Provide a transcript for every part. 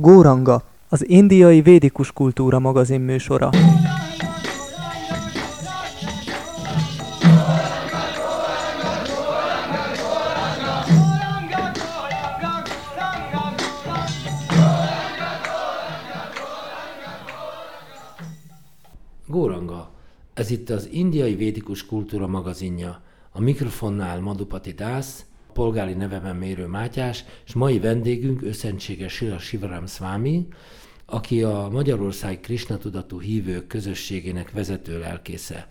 Góranga, az indiai védikus kultúra magazin műsora. Góranga, ez itt az indiai védikus kultúra magazinja. A mikrofonnál Madhupati Dász, polgári nevemen Mérő Mátyás, és mai vendégünk őszentséges Srila Sivaram Swami, aki a Magyarország Krisna tudatú hívők közösségének vezető lelkésze.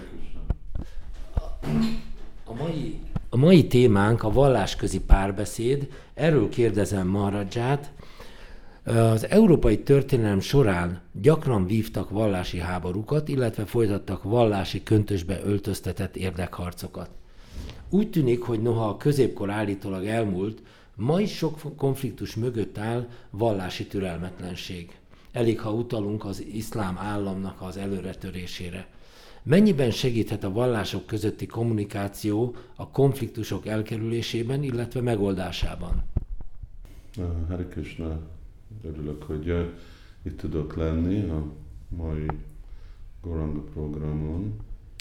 A mai témánk a vallásközi párbeszéd. Erről kérdezem Maharaját. Az európai történelem során gyakran vívtak vallási háborúkat, illetve folytattak vallási köntösbe öltöztetett érdekharcokat. Úgy tűnik, hogy noha a középkor állítólag elmúlt, ma is sok konfliktus mögött áll vallási türelmetlenség. Elég, ha utalunk az iszlám államnak az előretörésére. Mennyiben segíthet a vallások közötti kommunikáció a konfliktusok elkerülésében, illetve megoldásában? Hare Krishna, örülök, hogy itt tudok lenni a mai Góranga programon.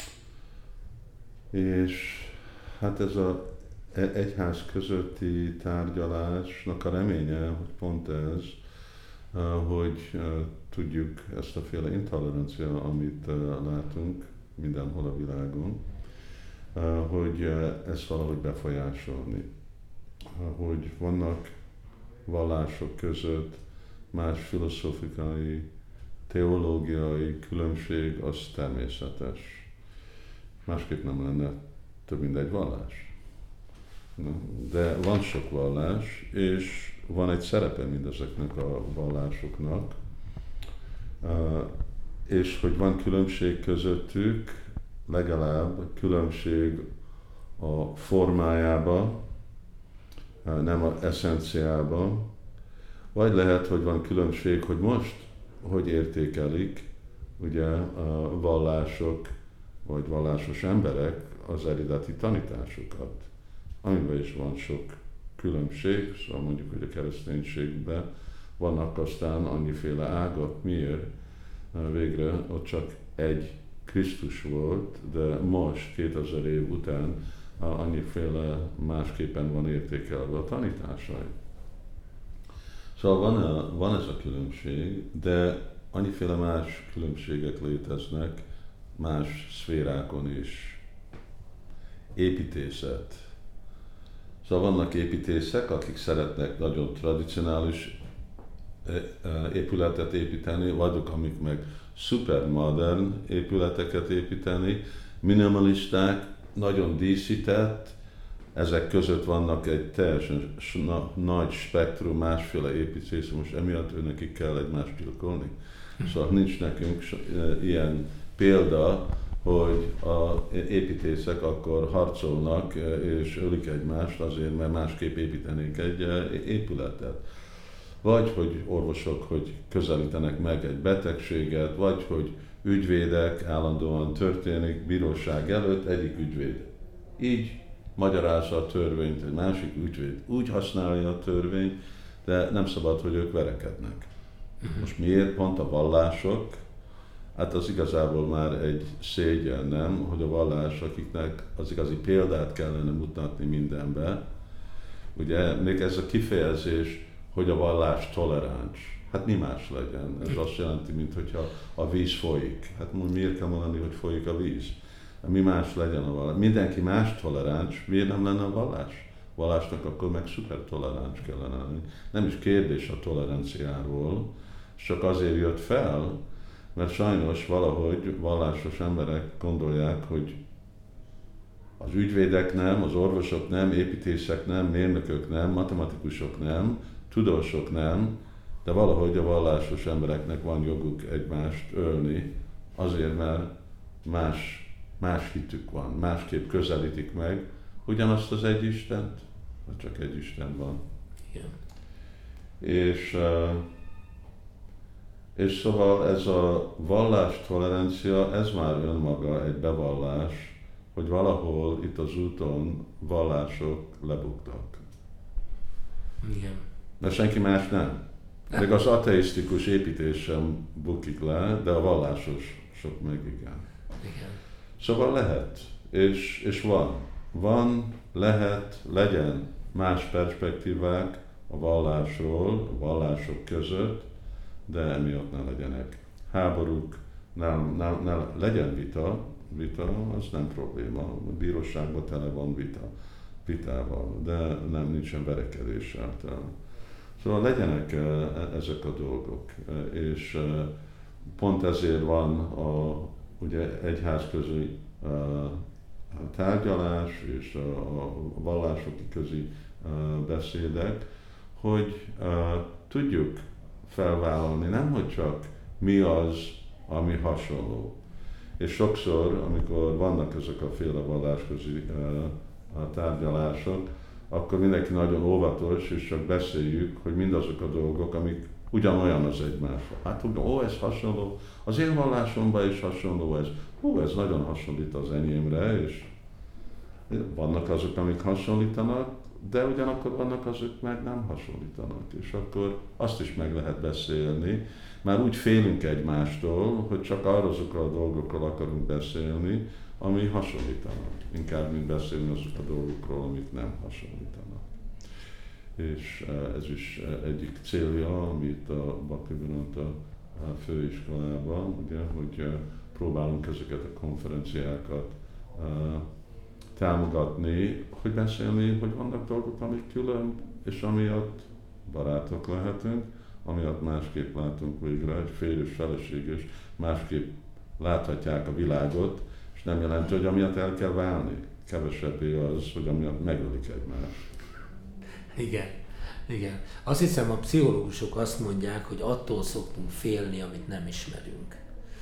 És hát ez az egyház közötti tárgyalásnak a reménye, hogy pont ez, hogy tudjuk ezt a féle intolerancia, amit látunk mindenhol a világon, hogy ezt valahogy befolyásolni. Hogy vannak vallások között más filozófikai, teológiai különbség, az természetes. Másképp nem lenne több mint egy vallás. De van sok vallás, és van egy szerepe mindezeknek a vallásoknak, és hogy van különbség közöttük, legalább különbség a formájába, nem az eszenciába, vagy lehet, hogy van különbség, hogy most hogy értékelik ugye a vallások, vagy vallásos emberek az eredeti tanításokat, amiben is van sok különbség, szóval mondjuk, hogy a kereszténységben vannak aztán annyiféle ágak, miért végre ott csak egy Krisztus volt, de most, 2000 év után annyiféle másképpen van értékelve a tanításai. Szóval van ez a különbség, de annyiféle más különbségek léteznek más szférákon is. Építészet. Szóval vannak építészek, akik szeretnek nagyon tradicionális épületet építeni, vagyok, amik meg szupermodern épületeket építeni, minimalisták, nagyon díszített, ezek között vannak egy teljesen nagy spektrum, másféle építész, most emiatt őnekik kell egymást gyilkolni. Szóval nincs nekünk ilyen példa, hogy az építészek akkor harcolnak és ölik egymást azért, mert másképp építenék egy épületet. Vagy hogy orvosok, hogy közelítenek meg egy betegséget, vagy hogy ügyvédek állandóan történik bíróság előtt, egyik ügyvéd így magyarázza a törvényt, egy másik ügyvéd úgy használja a törvényt, de nem szabad, hogy ők verekednek. Most miért pont a vallások? Hát az igazából már egy szégyen, nem? Hogy a vallás, akiknek az igazi példát kellene mutatni mindenbe. Ugye még ez a kifejezés, hogy a vallás toleráns. Hát mi más legyen? Ez azt jelenti, mintha a víz folyik. Hát miért kell mondani, hogy folyik a víz? Mi más legyen a vallás? Mindenki más toleráns, miért nem lenne a vallás? Vallásnak akkor meg szuper toleráns kellene lenni. Nem is kérdés a toleranciáról, csak azért jött fel, mert sajnos valahogy vallásos emberek gondolják, hogy az ügyvédek nem, az orvosok nem, építészek nem, mérnökök nem, matematikusok nem, tudósok nem, de valahogy a vallásos embereknek van joguk egymást ölni, azért, mert más hitük van, másképp közelítik meg ugyanazt az egy Istent, vagy csak egy Isten van. Igen. És szóval ez a vallás tolerancia, ez már önmaga egy bevallás, hogy valahol itt az úton vallások lebuktak. Igen. De senki más nem. Még az ateisztikus építés sem bukik le, de a vallásos sok meg igen. Igen. Szóval lehet, és van. Van, lehet, legyen más perspektívák a vallásról, a vallások között, de emiatt ne legyenek háborúk, ne legyen vita az nem probléma, a bíróságban tele van vitával, de nem nincsen verekedés által. Szóval legyenek ezek a dolgok, és pont ezért van ugye egyházközi tárgyalás és a vallások közi beszédek, hogy tudjuk felvállalni, nem hogy csak mi az, ami hasonló. És sokszor, amikor vannak ezek a féle vallásközi tárgyalások, akkor mindenki nagyon óvatos, és csak beszéljük, hogy mindazok a dolgok, amik ugyanolyan az egymásra. Hát ez hasonló, az én vallásomban is hasonló ez. Ez nagyon hasonlít az enyémre, és vannak azok, amik hasonlítanak, de ugyanakkor vannak azok, meg nem hasonlítanak. És akkor azt is meg lehet beszélni. Már úgy félünk egymástól, hogy csak azokról a dolgokról akarunk beszélni, ami hasonlítanak. Inkább, mint beszélni azok a dolgokról, amik nem hasonlítanak. És ez is egyik célja, amit a Bhaktivedanta főiskolában, ugye, hogy próbálunk ezeket a konferenciákat támogatni, hogy beszélni, hogy vannak dolgok, amik külön, és amiatt barátok lehetünk, amiatt másképp látunk végre, egy férj és feleség, és másképp láthatják a világot, és nem jelenti, hogy amiatt el kell válni. Kevesebbé az, hogy amiatt megölik egymást. Igen, igen. Azt hiszem, a pszichológusok azt mondják, hogy attól szoktunk félni, amit nem ismerünk.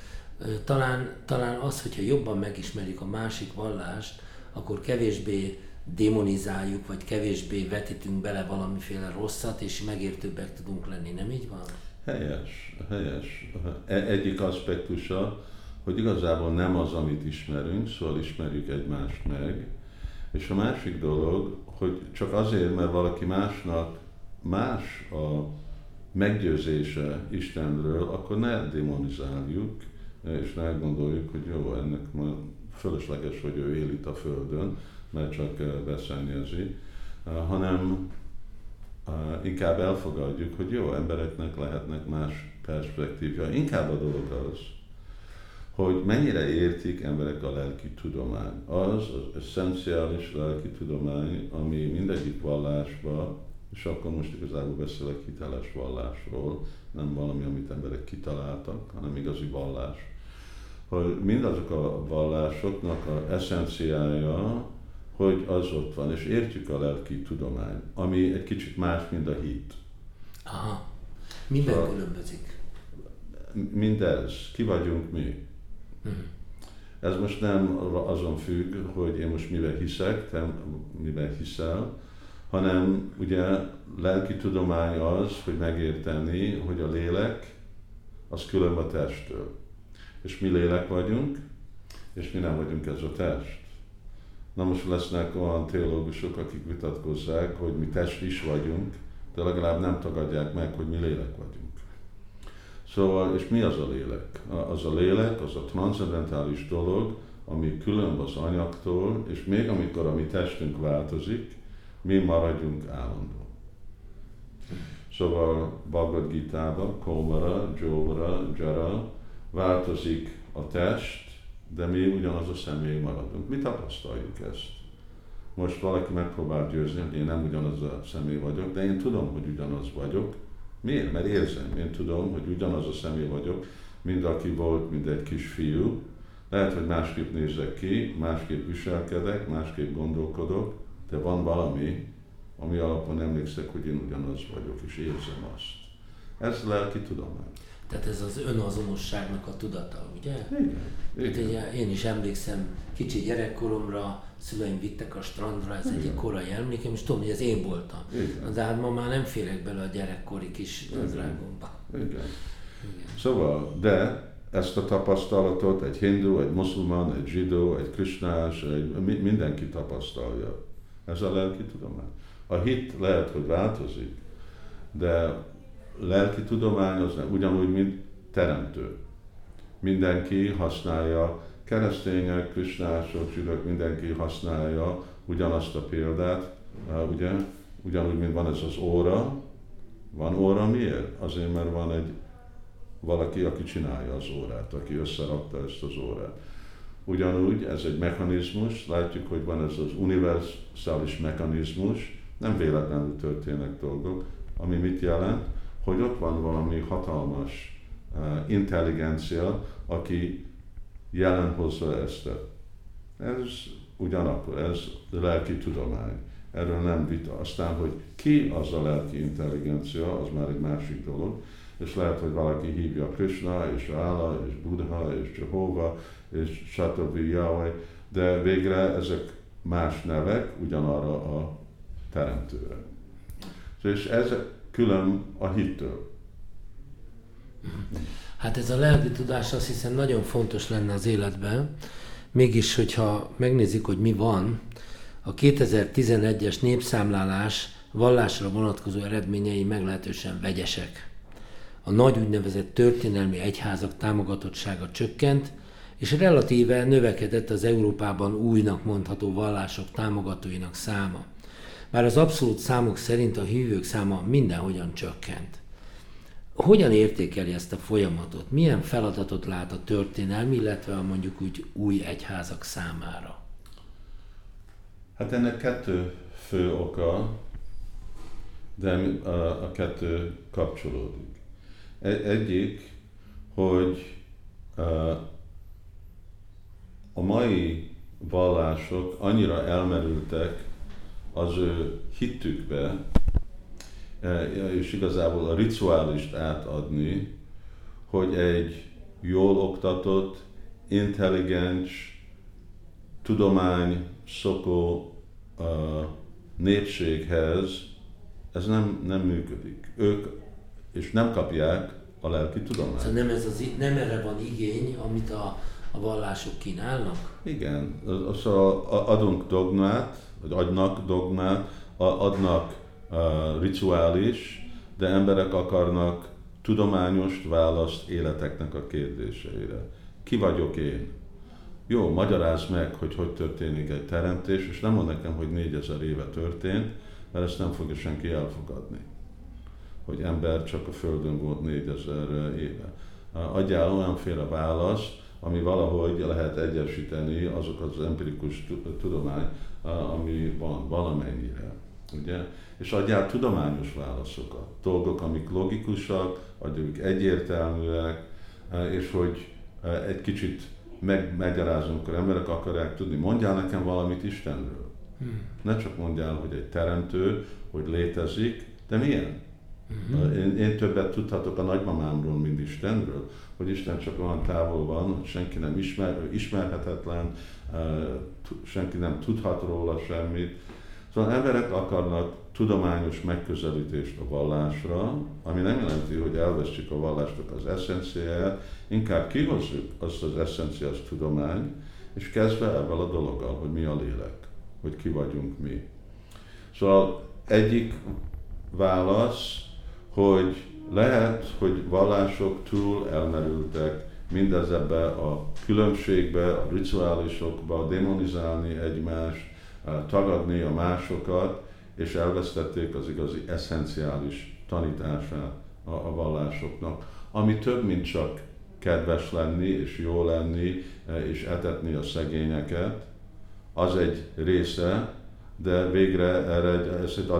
Talán az, hogyha jobban megismerjük a másik vallást, akkor kevésbé démonizáljuk, vagy kevésbé vetítünk bele valamiféle rosszat, és megértőbbek tudunk lenni, nem így van? Helyes. Egyik aspektusa, hogy igazából nem az, amit ismerünk, szóval ismerjük egymást meg, és a másik dolog, hogy csak azért, mert valaki másnak más a meggyőzése Istenről, akkor ne demonizáljuk, és ne gondoljuk, hogy jó, ennek ma fölösleges, hogy ő él itt a Földön, mert csak beszennyezi, hanem inkább elfogadjuk, hogy jó, embereknek lehetnek más perspektívja. Inkább a dolog az, hogy mennyire értik emberek a lelki tudomány. Az eszenciális lelki tudomány, ami mindegyik vallásban, és akkor most igazából beszélek hiteles vallásról, nem valami, amit emberek kitaláltak, hanem igazi vallás. Hogy mindazok a vallásoknak az eszenciája, hogy az ott van, és értjük a lelki tudomány, ami egy kicsit más, mint a hit. Aha. Miben szóval különbözik? Mindez. Ki vagyunk mi? Ez most nem azon függ, hogy én most miben hiszek, te miben hiszel, hanem ugye lelki tudomány az, hogy megérteni, hogy a lélek az külön a testtől. És mi lélek vagyunk, és mi nem vagyunk ez a test. Na most lesznek olyan teológusok, akik vitatkozzák, hogy mi test is vagyunk, de legalább nem tagadják meg, hogy mi lélek vagyunk. Szóval, és mi az a lélek? Az a lélek, az a transzendentális dolog, ami külön az anyagtól, és még amikor a mi testünk változik, mi maradjunk állandó. Szóval Bhagavad Gita-ban, Kaumara, Jovara, Jara, változik a test, de mi ugyanaz a személy maradunk. Mi tapasztaljuk ezt. Most valaki megpróbál győzni, hogy én nem ugyanaz a személy vagyok, de én tudom, hogy ugyanaz vagyok. Miért? Mert érzem. Én tudom, hogy ugyanaz a személy vagyok, mint aki volt, mint egy kisfiú. Lehet, hogy másképp nézek ki, másképp viselkedek, másképp gondolkodok, de van valami, ami alapon emlékszek, hogy én ugyanaz vagyok, és érzem azt. Ez lelki tudomány. Tehát ez az önazonosságnak a tudata, ugye? Igen. Hát én is emlékszem kicsi gyerekkoromra, szüleim vittek a strandra, ez egyik korai emlékem, és tudom, hogy ez én voltam. Igen. De hát ma már nem férek bele a gyerekkori kis nadrágomba. Igen. Szóval, de ezt a tapasztalatot egy hindu, egy muszulman, egy zsidó, egy krisnás, mindenki tapasztalja. Ez a lelki tudomány. A hit lehet, hogy változik, de lelki tudomány az nem, ugyanúgy, mint teremtő. Mindenki használja, keresztények, krisnások, zsidók, mindenki használja ugyanazt a példát, ugye? Ugyanúgy, mint van ez az óra. Van óra miért? Azért, mert van egy valaki, aki csinálja az órát, aki összerakta ezt az órát. Ugyanúgy ez egy mechanizmus, látjuk, hogy van ez az univerzális mechanizmus, nem véletlenül történnek dolgok, ami mit jelent, hogy ott van valami hatalmas intelligencia, aki jelen hozza ezt. Ez ugyanakkor, ez lelki tudomány. Erről nem vita. Aztán, hogy ki az a lelki intelligencia, az már egy másik dolog, és lehet, hogy valaki hívja Krishna, és Allah, és Buddha, és Jehova, és stb. Yahweh, de végre ezek más nevek ugyanarra a teremtőre. És ez külön a hittől. Hát ez a lelki tudás azt hiszem nagyon fontos lenne az életben, mégis, hogyha megnézzük, hogy mi van, a 2011-es népszámlálás vallásra vonatkozó eredményei meglehetősen vegyesek. A nagy úgynevezett történelmi egyházak támogatottsága csökkent, és relatíve növekedett az Európában újnak mondható vallások támogatóinak száma. Bár az abszolút számok szerint a hívők száma mindenhogyan csökkent. Hogyan értékeli ezt a folyamatot? Milyen feladatot lát a történelmi, illetve a mondjuk úgy új egyházak számára? Hát ennek kettő fő oka, de a kettő kapcsolódik. Egyik, hogy a mai vallások annyira elmerültek az ő hittükbe, és igazából a rituálist átadni, hogy egy jól oktatott, intelligens, tudomány szokó népséghez ez nem működik. Ők és nem kapják a lelki tudományt. Szóval nem erre van igény, amit a vallások kínálnak? Igen, szóval adunk dogmát, vagy adnak dogmát, adnak rituális, de emberek akarnak tudományos választ életeknek a kérdéseire. Ki vagyok én? Jó, magyarázd meg, hogy történik egy teremtés, és nem mond nekem, hogy 4000 éve történt, mert ezt nem fogja senki elfogadni. Hogy ember csak a Földön volt 4000 éve. Adjál olyanféle választ, ami valahogy lehet egyesíteni azok az empirikus tudomány, ami van valamennyire. Ugye? És adjál tudományos válaszokat. Dolgok, amik logikusak, adjuk egyértelműek, és hogy egy kicsit megmagyarázom, amikor emberek akarják tudni. Mondjál nekem valamit Istenről. Ne csak mondjál, hogy egy teremtő, hogy létezik, de milyen? Én többet tudhatok a nagymamámról, mint Istenről, hogy Isten csak olyan távol van, hogy senki nem ismerhetetlen, senki nem tudhat róla semmit. Szóval emberek akarnak tudományos megközelítést a vallásra, ami nem jelenti, hogy elvesztjük a vallásnak az eszenciáját, inkább kihozzuk azt az eszenciás tudomány, és kezdve ebben a dologgal, hogy mi a lélek, hogy ki vagyunk mi. Szóval egyik válasz, hogy lehet, hogy vallások túl elmerültek mindezebbe a különbségbe, a rituálisokba, demonizálni egymást, tagadni a másokat, és elvesztették az igazi eszenciális tanítását a vallásoknak, ami több, mint csak kedves lenni, és jó lenni, és etetni a szegényeket, az egy része, de végre ezt egy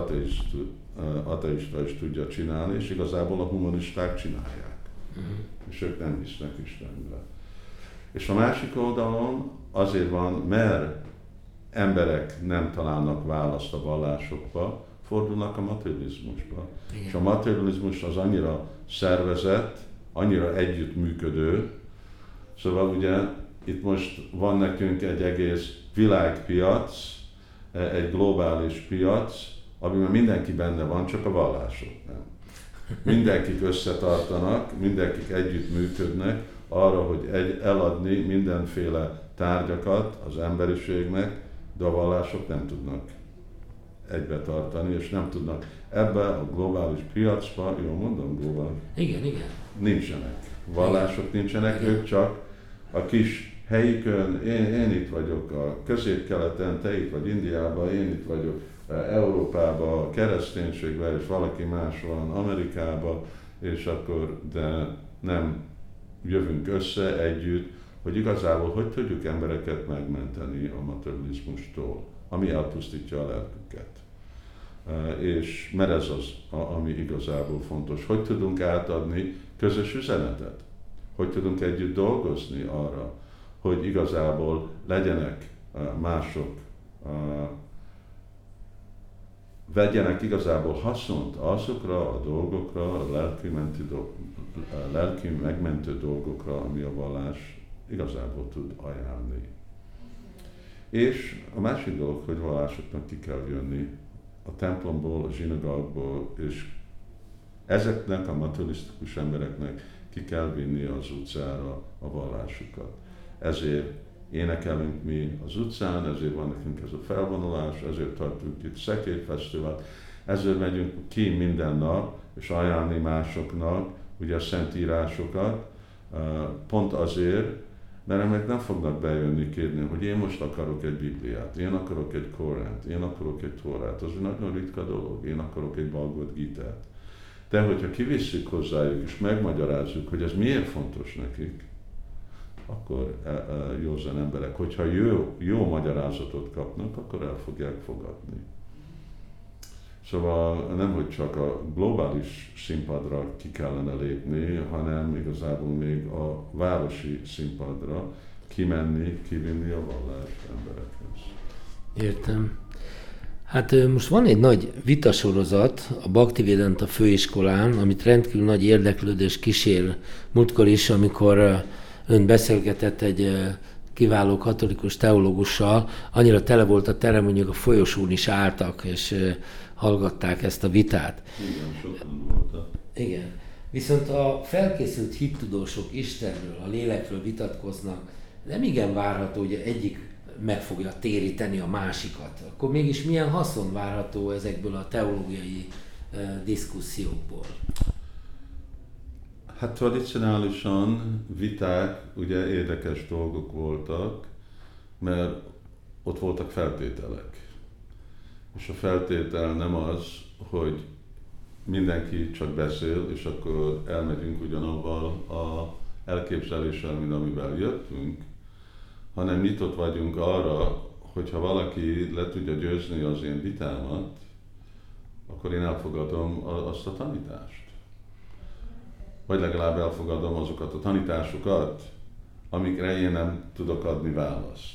ateista is tudja csinálni, és igazából a humanisták csinálják. És ők nem hisznek Istenbe. És a másik oldalon azért van, mert emberek nem találnak választ a vallásokba, fordulnak a materializmusba. Igen. És a materializmus az annyira szervezett, annyira együttműködő, szóval ugye itt most van nekünk egy egész világpiac, egy globális piac, amiben mindenki benne van, csak a vallások nem. Mindenkik összetartanak, mindenkik együttműködnek arra, hogy eladni mindenféle tárgyakat az emberiségnek, de a vallások nem tudnak egybe tartani, és nem tudnak ebbe a globális piacba, jól mondom, globális? Igen. Nincsenek. Vallások nincsenek, ők csak a kis helyükön, én itt vagyok a Közép-Keleten, te itt vagy Indiában, én itt vagyok Európában, kereszténységben, és valaki más van Amerikában, és akkor, de nem jövünk össze együtt, hogy igazából hogy tudjuk embereket megmenteni a materializmustól, ami elpusztítja a lelküket. És mert ez az, ami igazából fontos. Hogy tudunk átadni közös üzenetet? Hogy tudunk együtt dolgozni arra, hogy igazából legyenek mások, vegyenek igazából haszont azokra a dolgokra, a lelki megmentő dolgokra, ami a vallás igazából tud ajánlni. És a másik dolog, hogy vallásoknak ki kell jönni a templomból, a zsinagógból, és ezeknek a materialisztikus embereknek ki kell vinni az utcára a vallásukat. Ezért énekelünk mi az utcán, ezért van nekünk ez a felvonulás, ezért tartjuk itt Szekélyfesztivált, ezért megyünk ki minden nap, és ajánlni másoknak ugye a szentírásokat, pont azért, mert meg nem fognak bejönni kérni, hogy én most akarok egy Bibliát, én akarok egy Koránt, én akarok egy Tórát, az egy nagyon ritka dolog, én akarok egy Bhagavad Gitát. De hogyha kivisszük hozzájuk és megmagyarázzuk, hogy ez miért fontos nekik, akkor józan emberek, hogyha jó magyarázatot kapnak, akkor el fogják fogadni. Szóval nem, hogy csak a globális színpadra ki kellene lépni, hanem igazából még a városi színpadra kimenni, kivinni a vallást emberekhez. Értem. Hát most van egy nagy vitasorozat a Bhaktivedanta főiskolán, amit rendkívül nagy érdeklődés kísér múltkor is, amikor ön beszélgetett egy kiváló katolikus teológussal, annyira tele volt a terem, mondjuk a folyosón is álltak, és hallgatták ezt a vitát. Igen, sokan voltak. Igen. Viszont a felkészült hittudósok Istenről, a lélekről vitatkoznak, nem igen várható, hogy egyik meg fogja téríteni a másikat. Akkor mégis milyen haszon várható ezekből a teológiai diszkusziókból? Hát tradicionálisan viták ugye érdekes dolgok voltak, mert ott voltak feltételek. És a feltétel nem az, hogy mindenki csak beszél, és akkor elmegyünk ugyanavval a elképzeléssel, mint amivel jöttünk, hanem nyitott vagyunk arra, hogyha valaki le tudja győzni az én vitámat, akkor én elfogadom azt a tanítást. Vagy legalább elfogadom azokat a tanításokat, amikre én nem tudok adni választ.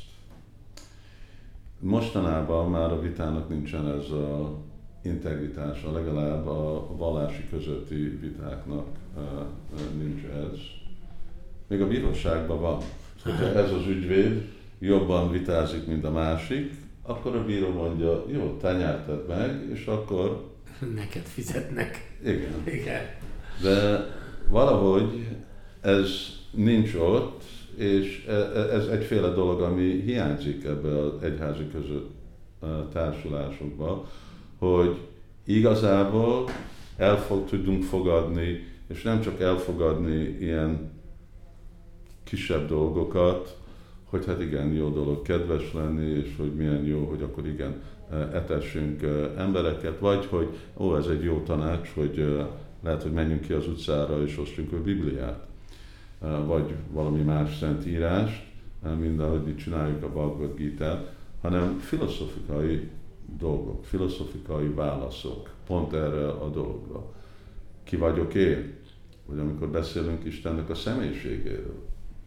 Mostanában már a vitának nincsen ez az integritása, legalább a vallási közötti vitáknak nincs ez. Még a bíróságban van. Hogyha ez az ügyvéd jobban vitázik, mint a másik, akkor a bíró mondja, jó, te nyerted meg, és akkor... Neked fizetnek. Igen. De valahogy ez nincs ott, és ez egyféle dolog, ami hiányzik ebbe az egyházi között társulásokban, hogy igazából tudunk fogadni, és nem csak elfogadni ilyen kisebb dolgokat, hogy hát igen, jó dolog kedves lenni, és hogy milyen jó, hogy akkor igen, etessünk embereket, vagy hogy ez egy jó tanács, hogy lehet, hogy menjünk ki az utcára és osztjunk a Bibliát, vagy valami más szentírást, mint ahogy itt csináljuk a Bhagavad Gitát, hanem filozofikai dolgok, filozofikai válaszok pont erre a dologra. Ki vagyok én? Vagy amikor beszélünk Istennek a személyiségéről.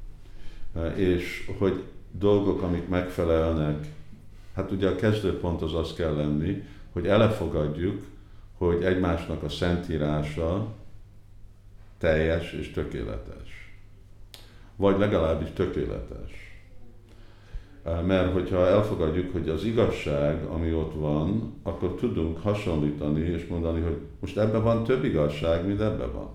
És hogy dolgok, amik megfelelnek, hát ugye a kezdőpont az kell lenni, hogy elfogadjuk, hogy egymásnak a szentírása teljes és tökéletes. Vagy legalábbis tökéletes. Mert hogyha elfogadjuk, hogy az igazság, ami ott van, akkor tudunk hasonlítani és mondani, hogy most ebben van több igazság, mint ebben van.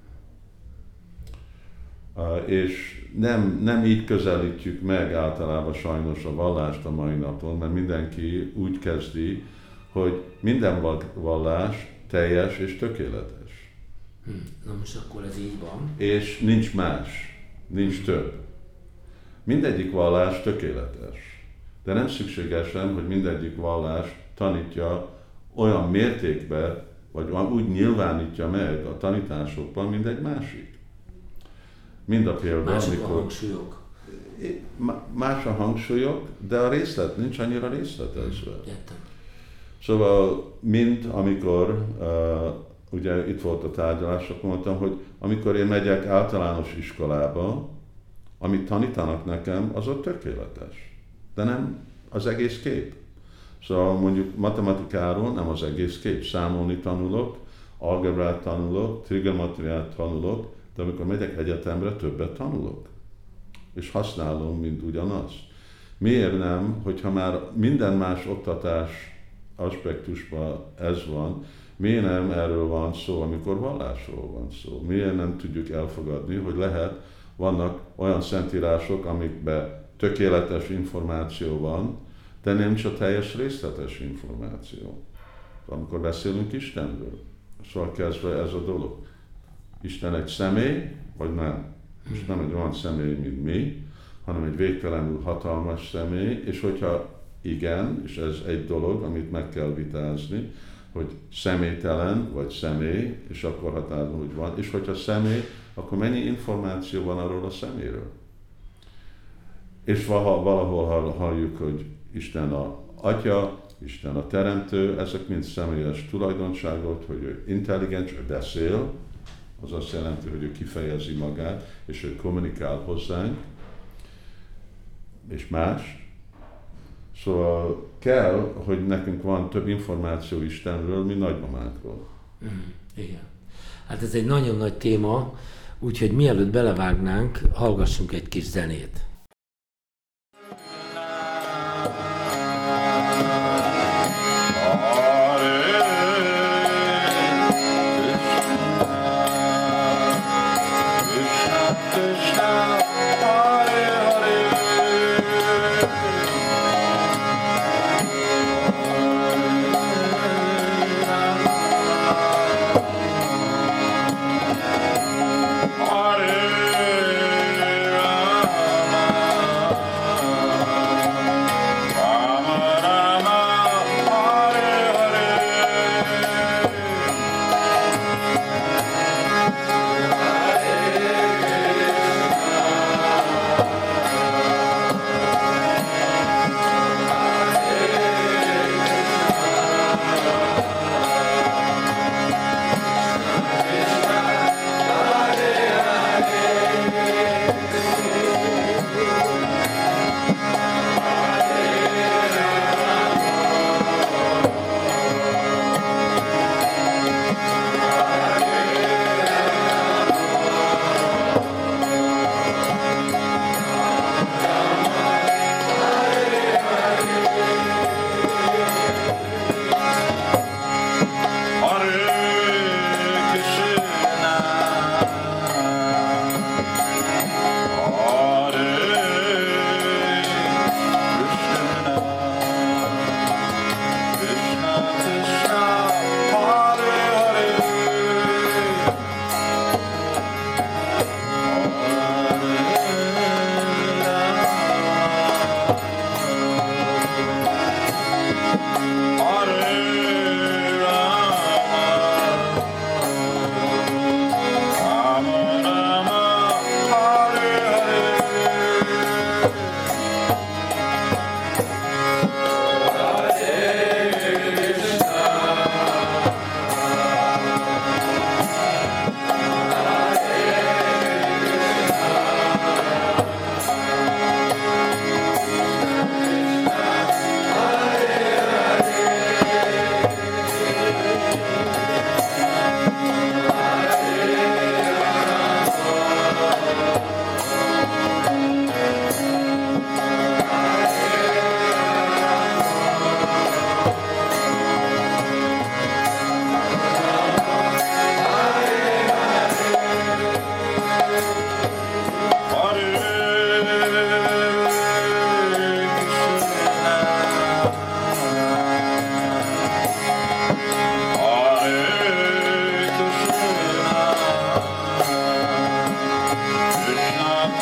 És nem így közelítjük meg általában sajnos a vallást a mai napon, mert mindenki úgy kezdi, hogy minden vallás teljes és tökéletes. Na most akkor ez így van. És nincs más, nincs több. Mindegyik vallás tökéletes. De nem szükségesen, hogy mindegyik vallás tanítja olyan mértékben, vagy úgy nyilvánítja meg a tanításokban, mint egy másik. Mind a példa, Mások a hangsúlyok. Más a hangsúlyok, de a részlet nincs annyira részletezve. Értem. Szóval, mint amikor, ugye itt volt a tárgyalás, akkor mondtam, hogy amikor én megyek általános iskolába, amit tanítanak nekem, az ott tökéletes. De nem az egész kép. Szóval mondjuk matematikáról nem az egész kép. Számolni tanulok, algebrát tanulok, trigonometriát tanulok, de amikor megyek egyetemre, többet tanulok. És használom, mint ugyanazt. Miért nem, hogyha már minden más oktatás aspektusban ez van, miért nem erről van szó, amikor vallásról van szó? Miért nem tudjuk elfogadni, hogy vannak olyan szentírások, amikben tökéletes információ van, de nem csak teljes részletes információ. Amikor beszélünk Istenről, szóval kezdve ez a dolog. Isten egy személy, vagy nem? És nem egy olyan személy, mint mi, hanem egy végtelenül hatalmas személy, és hogyha igen, és ez egy dolog, amit meg kell vitázni, hogy személytelen, vagy személy, és akkor határozom, hogy van, és hogyha személy, akkor mennyi információ van arról a szeméről? És valahol halljuk, hogy Isten a Atya, Isten a Teremtő, ezek mind személyes tulajdonságok, hogy ő intelligens, ő beszél, az azt jelenti, hogy ő kifejezi magát, és ő kommunikál hozzánk, és más. Szóval kell, hogy nekünk van több információ Istenről, mint nagymamánkról. Igen. Hát ez egy nagyon nagy téma, úgyhogy mielőtt belevágnánk, hallgassunk egy kis zenét.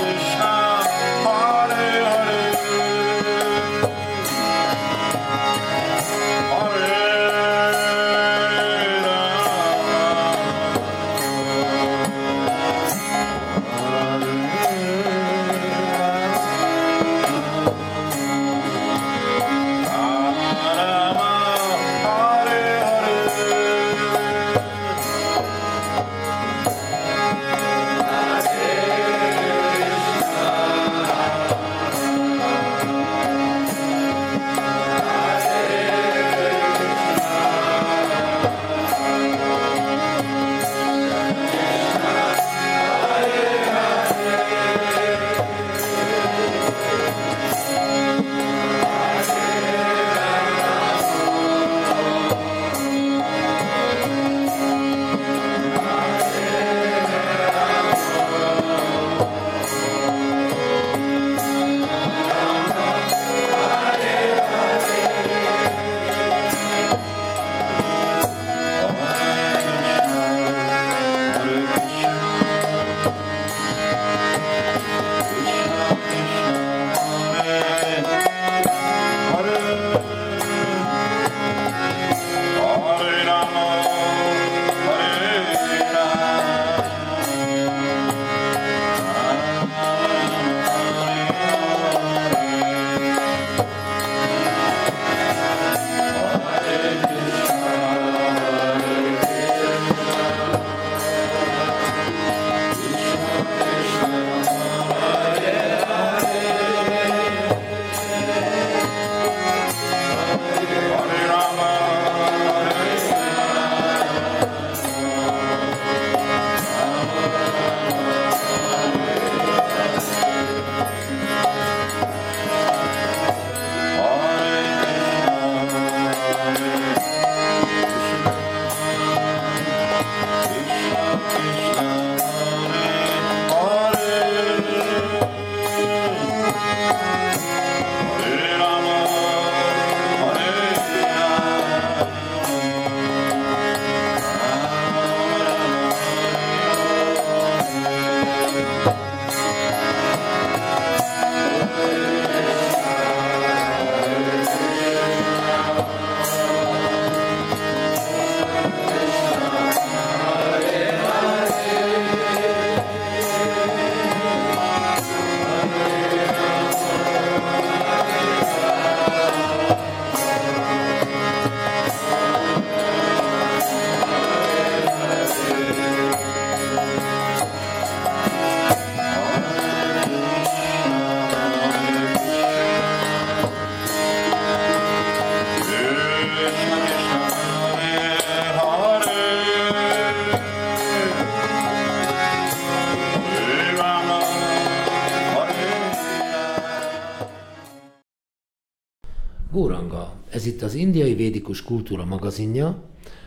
Góranga, ez itt az Indiai Védikus Kultúra magazinja,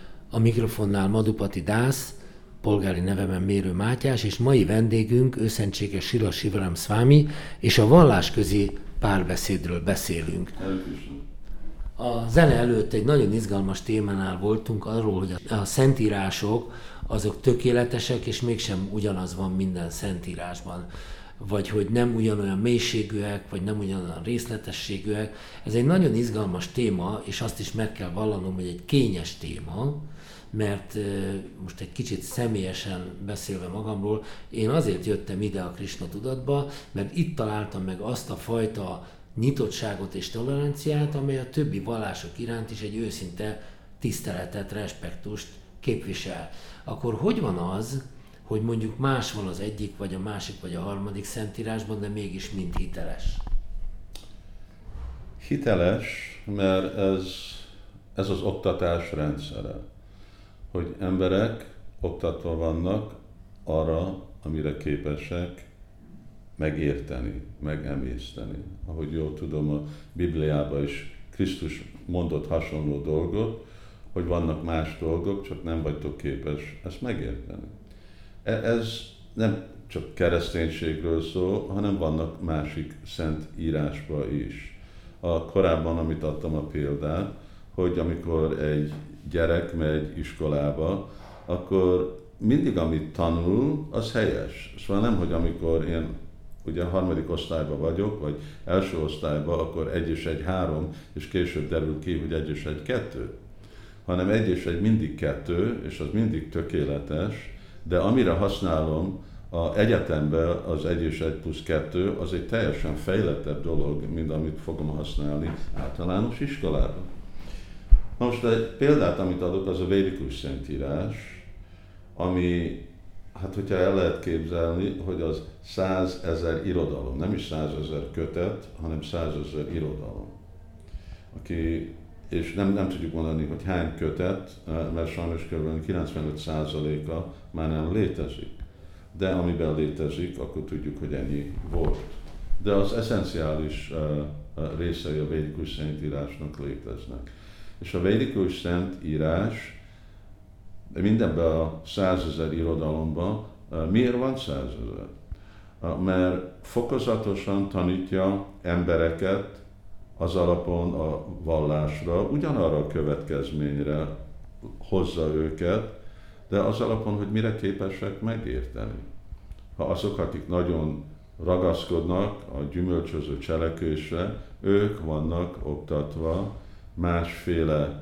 a mikrofonnál Madhupati Dász, polgári nevemen Mérő Mátyás, és mai vendégünk őszentséges Srila Sivaram Szvámi, és a vallásközi párbeszédről beszélünk. A zene előtt egy nagyon izgalmas témánál voltunk arról, hogy a szentírások azok tökéletesek, és mégsem ugyanaz van minden szentírásban. Vagy hogy nem ugyanolyan mélységűek, vagy nem ugyanolyan részletességűek. Ez egy nagyon izgalmas téma, és azt is meg kell vallanom, hogy egy kényes téma, mert most egy kicsit személyesen beszélve magamról, én azért jöttem ide a Krisna tudatba, mert itt találtam meg azt a fajta nyitottságot és toleranciát, amely a többi vallások iránt is egy őszinte tiszteletet, respektust képvisel. Akkor hogy van az, hogy mondjuk más van az egyik, vagy a másik, vagy a harmadik szentírásban, de mégis mind hiteles? Hiteles, mert ez az oktatás rendszere, hogy emberek oktatva vannak arra, amire képesek megérteni, megemészteni. Ahogy jól tudom, a Bibliában is Krisztus mondott hasonló dolgot, hogy vannak más dolgok, csak nem vagytok képes ezt megérteni. Ez nem csak kereszténységről szól, hanem vannak másik szent írásban is. Korábban, amit adtam a példát, hogy amikor egy gyerek megy iskolába, akkor mindig, amit tanul, az helyes. Szóval nem, hogy amikor én ugye harmadik osztályban vagyok, vagy első osztályban, akkor 1 és 1 3, és később derül ki, hogy 1 és 1 2. Hanem 1 és 1 mindig 2, és az mindig tökéletes, de amire használom az egyetemben az 1 és 1 plusz 2, az egy teljesen fejlettebb dolog, mint amit fogom használni általános iskolában. Most egy példát, amit adok, az a védikus szentírás, ami, hát hogyha el lehet képzelni, hogy az 100 000 irodalom, nem is 100 000 kötet, hanem 100 000 irodalom. És nem tudjuk mondani, hogy hány kötet, mert sajnos kb. 95%-a már nem létezik. De amiben létezik, akkor tudjuk, hogy ennyi volt. De az eszenciális részei a védikus szentírásnak léteznek. És a védikus szentírás mindenben a 100 000 irodalomban, miért van 100 000? Mert fokozatosan tanítja embereket az alapon a vallásra, ugyanarra a következményre hozza őket, de az alapon, hogy mire képesek megérteni. Ha azok, akik nagyon ragaszkodnak a gyümölcsöző cselekvésre, ők vannak oktatva másféle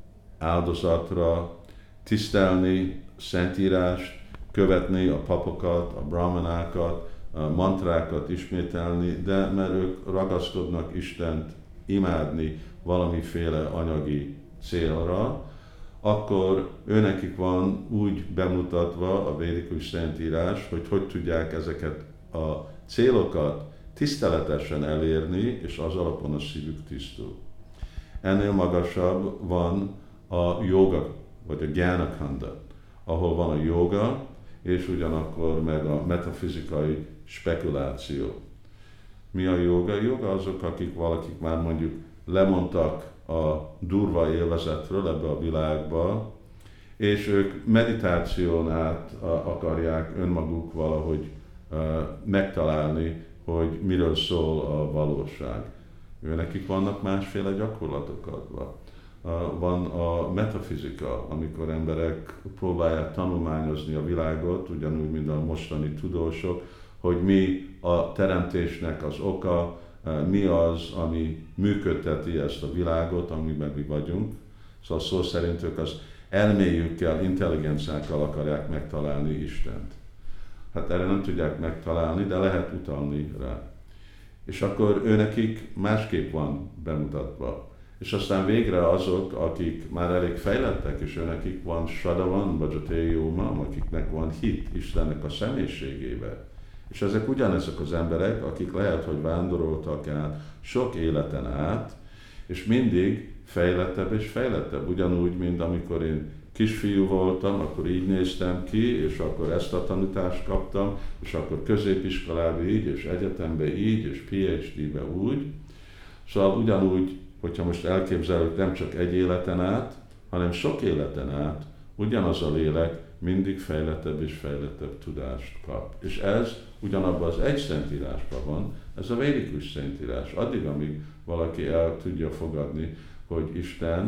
áldozatra, tisztelni szentírást, követni a papokat, a brahmanákat, a mantrákat ismételni, de mert ők ragaszkodnak Istent imádni valamiféle anyagi célra, akkor őnekik van úgy bemutatva a védikus szentírás, hogy tudják ezeket a célokat tiszteletesen elérni, és az alapon a szívük tisztul. Ennél magasabb van a joga, vagy a gyánakanda, ahol van a joga, és ugyanakkor meg a metafizikai spekuláció. Mi a joga? Joga azok, valakik már mondjuk lemondtak a durva élvezetről ebbe a világba, és ők meditáción át akarják önmaguk valahogy megtalálni, hogy miről szól a valóság. Nekik vannak másféle gyakorlatok adva. Van a metafizika, amikor emberek próbálják tanulmányozni a világot, ugyanúgy, mint a mostani tudósok, hogy mi a teremtésnek az oka, mi az, ami működteti ezt a világot, amiben mi vagyunk. Szóval szó szerint ők az elméjükkel, intelligenciákkal akarják megtalálni Istent. Hát erre nem tudják megtalálni, de lehet utalni rá. És akkor őnekik másképp van bemutatva. És aztán végre azok, akik már elég fejlettek, és őnekik van Sadavan, Bhajatéjóma, akiknek van hit Istennek a személyiségébe. És ezek ugyanezek az emberek, akik lehet, hogy vándoroltak át sok életen át, és mindig fejlettebb és fejlettebb. Ugyanúgy, mint amikor én kisfiú voltam, akkor így néztem ki, és akkor ezt a tanítást kaptam, és akkor középiskolában így, és egyetemben így, és PhD-be úgy. Szóval ugyanúgy, hogyha most elképzeljük nem csak egy életen át, hanem sok életen át, ugyanaz a lélek mindig fejlettebb és fejlettebb tudást kap. És ez ugyanabban az egy szentírásban van, ez a védikus szentírás. Addig, amíg valaki el tudja fogadni, hogy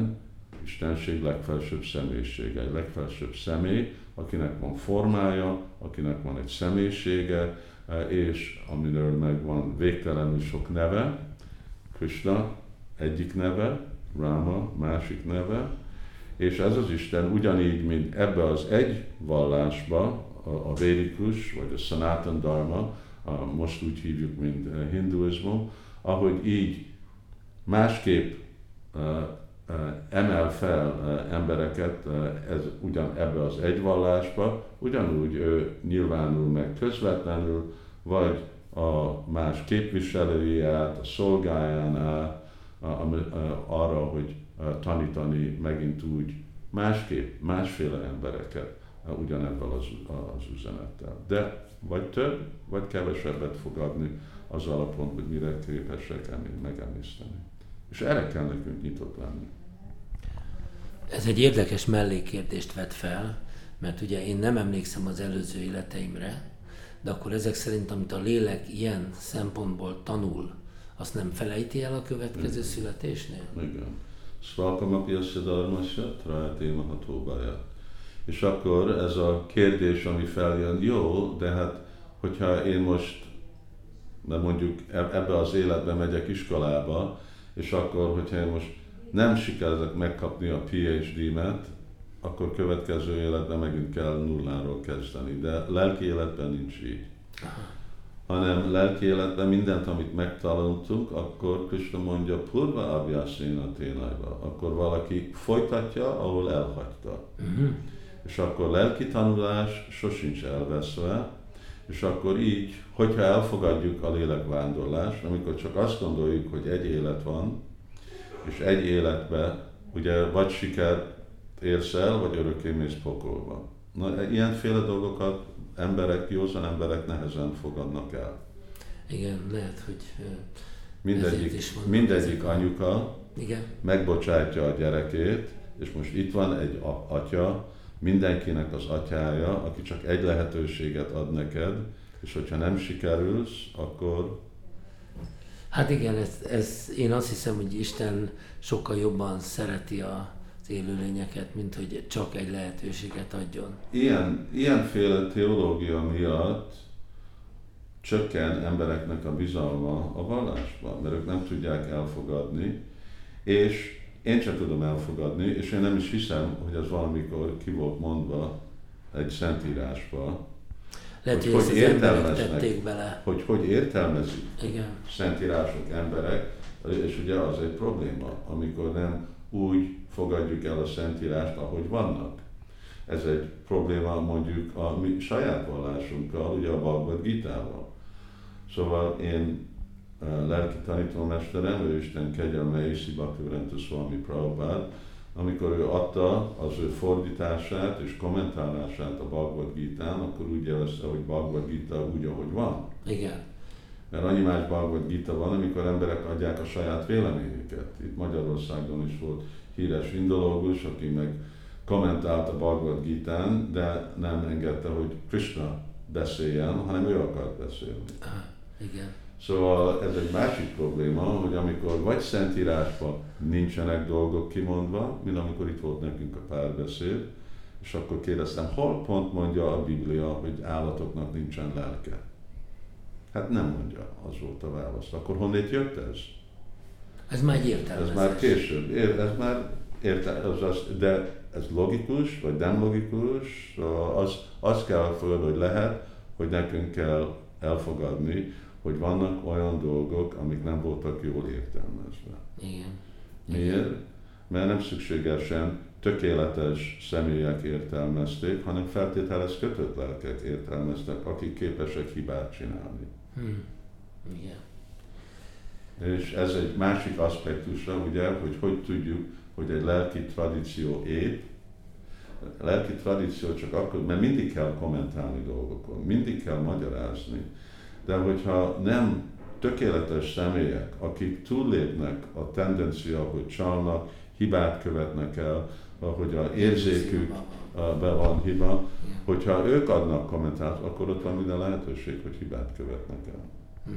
Istenség legfelsőbb személyisége, egy legfelsőbb személy, akinek van formája, akinek van egy személyisége, és amiről meg van végtelenül sok neve, Krishna egyik neve, Rama másik neve, és ez az Isten ugyanígy, mint ebbe az egy vallásba, a védikus, vagy a Sanatan Dharma, most úgy hívjuk, mint hinduizmus, ahogy így másképp emel fel embereket ugyan ebbe az egy vallásba, ugyanúgy ő nyilvánul meg közvetlenül, vagy a más képviselői át, a szolgáján át, arra, hogy tanítani megint úgy másképp, másféle embereket ugyanebben az üzenettel. De vagy több, vagy kevesebbet fogadni az alapon, hogy mire képesek megemészteni. És erre kell nekünk nyitott lenni. Ez egy érdekes mellékkérdést vet fel, mert ugye én nem emlékszem az előző életeimre, de akkor ezek szerint, amit a lélek ilyen szempontból tanul, azt nem felejti el a következő születésnél? Igen. Svalkamapjasya dharmasya trayate mahatóbája. És akkor ez a kérdés, ami feljön, jó, de hát, hogyha én most Mert mondjuk ebbe az életbe megyek iskolába, és akkor, hogyha én most nem sikerülök megkapni a PhD-met, akkor következő életben megint kell nulláról kezdeni. De lelki életben nincs így. Hanem lelki életben mindent, amit megtanultunk, akkor Krishna mondja, purva abhyasena ténájba. Akkor valaki folytatja, ahol elhagyta. És akkor lelki tanulás sosincs elveszve, és akkor így, hogyha elfogadjuk a lélekvándorlást, amikor csak azt gondoljuk, hogy egy élet van, és egy életben ugye vagy sikert érsz el, vagy örökké mész pokolba. Na, ilyenféle dolgokat józan emberek nehezen fogadnak el. Igen, lehet, hogy mindegyik anyuka igen. megbocsátja a gyerekét, és most itt van egy atya, mindenkinek az atyája, aki csak egy lehetőséget ad neked, és hogyha nem sikerülsz, akkor... Hát igen, én azt hiszem, hogy Isten sokkal jobban szereti az élőlényeket, mint hogy csak egy lehetőséget adjon. Ilyenféle teológia miatt csökken embereknek a bizalma a vallásban, mert ők nem tudják elfogadni, és én sem tudom elfogadni, és én nem is hiszem, hogy ez valamikor ki volt mondva egy szentírásba, lehet, hogy értelmeznek bele. Hogy értelmezik igen. szentírások emberek, és ugye az egy probléma, amikor nem úgy fogadjuk el a szentírást, ahogy vannak. Ez egy probléma mondjuk a mi saját vallásunkkal, ugye a Bhagavad Gitával. Szóval én lelki tanítómesterem, ő Isten kegyelme, A.C. Bhaktivedanta Swami Prabhupád, amikor ő adta az ő fordítását és kommentálását a Bhagavad Gitán, akkor úgy jelezte, hogy Bhagavad Gita úgy, ahogy van. Igen. Mert annyi más Bhagavad Gita van, amikor emberek adják a saját véleményüket. Itt Magyarországon is volt híres indológus, aki meg kommentált a Bhagavad Gitán, de nem engedte, hogy Krishna beszéljen, hanem ő akart beszélni. Igen. Szóval ez egy másik probléma, hogy amikor vagy szentírásban nincsenek dolgok kimondva, mint amikor itt volt nekünk a párbeszéd, és akkor kérdeztem, hol pont mondja a Biblia, hogy állatoknak nincsen lelke? Hát nem mondja, az volt a válasz. Akkor honnét jött ez? Ez már egy értelmezés. Ez már később. Ez már de ez logikus, vagy nem logikus, az kell elfogadni, hogy lehet, hogy nekünk kell elfogadni, hogy vannak olyan dolgok, amik nem voltak jól értelmezve. Igen. Miért? Mert nem szükségesen tökéletes személyek értelmezték, hanem feltételez kötött lelkek értelmeztek, akik képesek hibát csinálni. Igen. És ez egy másik aspektusa, ugye, hogy tudjuk, hogy egy lelki tradíció épp. A lelki tradíció csak akkor, mert mindig kell kommentálni dolgokon, mindig kell magyarázni, de hogyha nem tökéletes személyek, akik túllépnek a tendencia, hogy csalnak, hibát követnek el, hogy az érzékük be van hiba, hogyha ők adnak kommentárt, akkor ott van minden lehetőség, hogy hibát követnek el.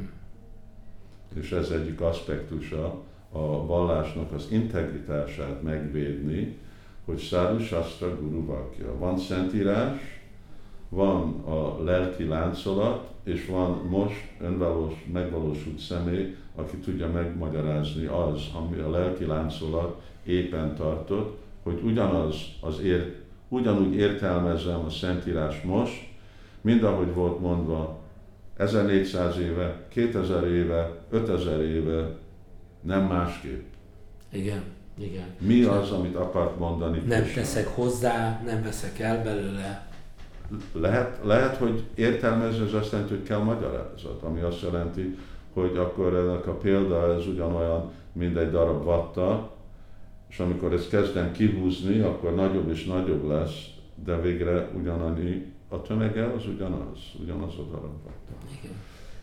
És ez egyik aspektusa a vallásnak az integritását megvédni, hogy Sadhu Shastra Guru Vakya. Van szentírás, van a lelki láncolat, és van most megvalósult személy, aki tudja megmagyarázni az, ami a lelki láncolat éppen tartott, hogy ugyanúgy értelmezzem a szentírás most, mint ahogy volt mondva 1400 éve, 2000 éve, 5000 éve, nem másképp. Igen, igen. Mi az, amit akart mondani? Nem teszek hozzá, nem veszek el belőle. Lehet, hogy értelmező, ez azt jelenti, hogy kell magyarázat, ami azt jelenti, hogy akkor ennek a példa ez ugyanolyan, mint egy darab vatta, és amikor ezt kezdem kihúzni, akkor nagyobb és nagyobb lesz, de végre ugyanannyi a tömege, az ugyanaz a darab vatta. Igen.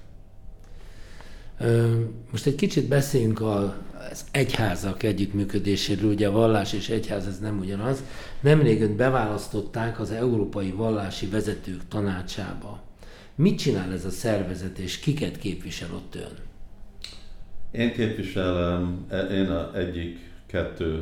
Most egy kicsit beszéljünk az egyházak együttműködéséről, ugye a vallás és egyház ez nem ugyanaz. Nemrég beválasztották az Európai Vallási Vezetők Tanácsába. Mit csinál ez a szervezet, és kiket képvisel ott ön? Én képviselem, egyik kettő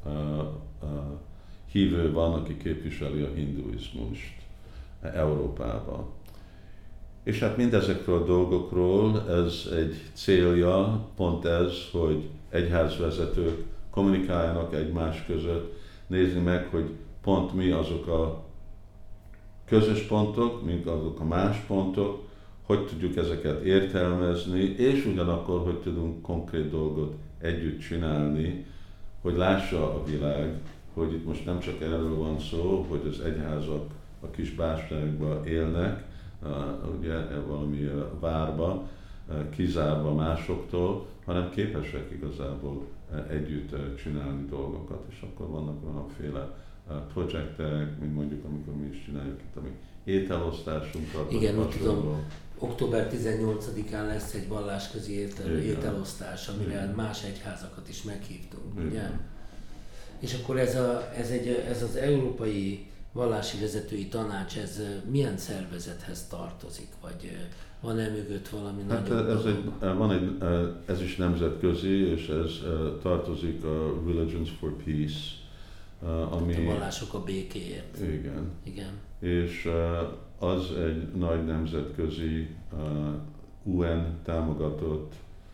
hívő van, aki képviseli a hinduizmust Európában. És hát mindezekről a dolgokról ez egy célja, pont ez, hogy egyházvezetők kommunikáljanak egymás között, nézni meg, hogy pont mi azok a közös pontok, mink azok a más pontok, hogy tudjuk ezeket értelmezni, és ugyanakkor, hogy tudunk konkrét dolgot együtt csinálni, hogy lássa a világ, hogy itt most nem csak erről van szó, hogy az egyházak a kis bástyákban élnek, ugye valami várba, kizárva másoktól, hanem képesek igazából együtt csinálni dolgokat, és akkor vannak olyanféle projektek, mint mondjuk, amikor mi is csináljuk itt a mi ételosztásunkat. Igen, úgy tudom, október 18-án lesz egy vallásközi ételosztás, amire más egyházakat is meghívtunk, ugye? És akkor ez az Európai Vallási Vezetői Tanács, ez milyen szervezethez tartozik, vagy van-e mögött valami nagyobb ez is nemzetközi, és ez tartozik a Religions for Peace, ami... A vallások a békéért. Igen. És az egy nagy nemzetközi UN támogatott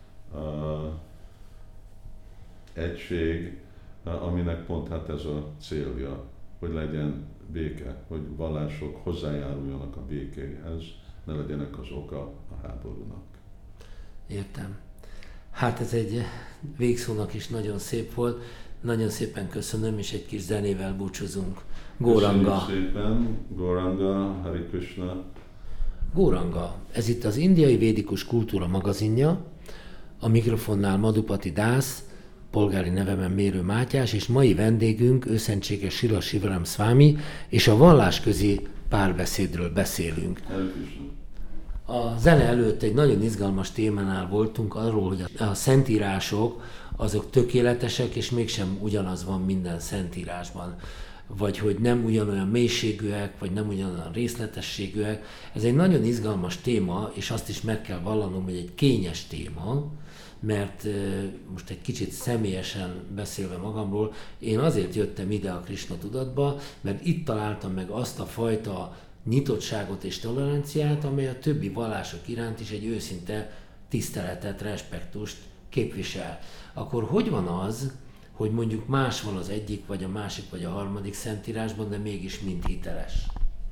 egység, aminek pont hát ez a célja, hogy legyen béke, hogy vallások hozzájáruljanak a békéhez, ne legyenek az oka a háborúnak. Értem. Hát ez egy végszónak is nagyon szép volt. Nagyon szépen köszönöm, és egy kis zenével búcsúzunk. Gauranga. Köszönjük szépen. Gauranga, Hare Krishna. Gauranga. Ez itt az Indiai Védikus Kultúra magazinja. A mikrofonnál Madhupati Dász, polgári nevemen Mérő Mátyás, és mai vendégünk őszentséges Srila Sivaram Swami, és a vallásközi párbeszédről beszélünk. A zene előtt egy nagyon izgalmas témánál voltunk arról, hogy a szentírások azok tökéletesek, és mégsem ugyanaz van minden szentírásban. Vagy hogy nem ugyanolyan mélységűek, vagy nem ugyanolyan részletességűek. Ez egy nagyon izgalmas téma, és azt is meg kell vallanom, hogy egy kényes téma, mert most egy kicsit személyesen beszélve magamról, én azért jöttem ide a Krishna tudatba, mert itt találtam meg azt a fajta nyitottságot és toleranciát, amely a többi vallások iránt is egy őszinte tiszteletet, respektust képvisel. Akkor hogy van az, hogy mondjuk más van az egyik, vagy a másik, vagy a harmadik szentírásban, de mégis mind hiteles?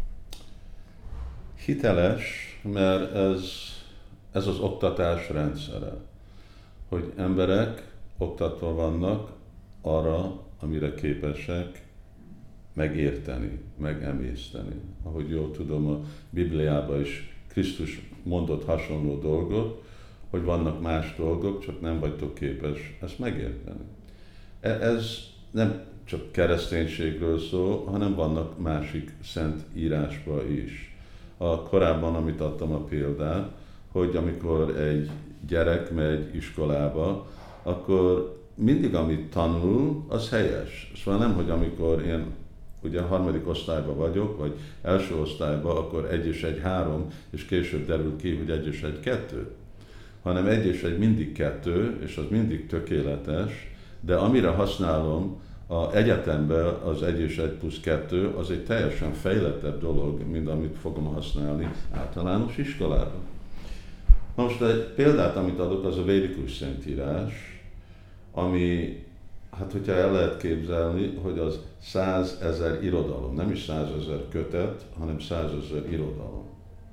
Hiteles, mert ez az oktatás rendszere, hogy emberek oktatva vannak arra, amire képesek megérteni, megemészteni. Ahogy jól tudom, a Bibliában is Krisztus mondott hasonló dolgot, hogy vannak más dolgok, csak nem vagytok képes ezt megérteni. Ez nem csak kereszténységről szól, hanem vannak másik szent írásban is. Korábban, amit adtam a példát, hogy amikor egy gyerek megy iskolába, akkor mindig, amit tanul, az helyes. Szóval nem, hogy amikor én ugye harmadik osztályban vagyok, vagy első osztályban, akkor 1 és 1 3, és később derül ki, hogy 1 és 1 2. Hanem 1 és 1 mindig 2, és az mindig tökéletes, de amire használom az egyetemben az 1 és 1 plusz 2, az egy teljesen fejlettebb dolog, mint amit fogom használni általános iskolában. Most egy példát, amit adok, az a védikus szentírás, ami, hát hogyha el lehet képzelni, hogy az 100 000 irodalom, nem is 100 000 kötet, hanem 100 000 irodalom.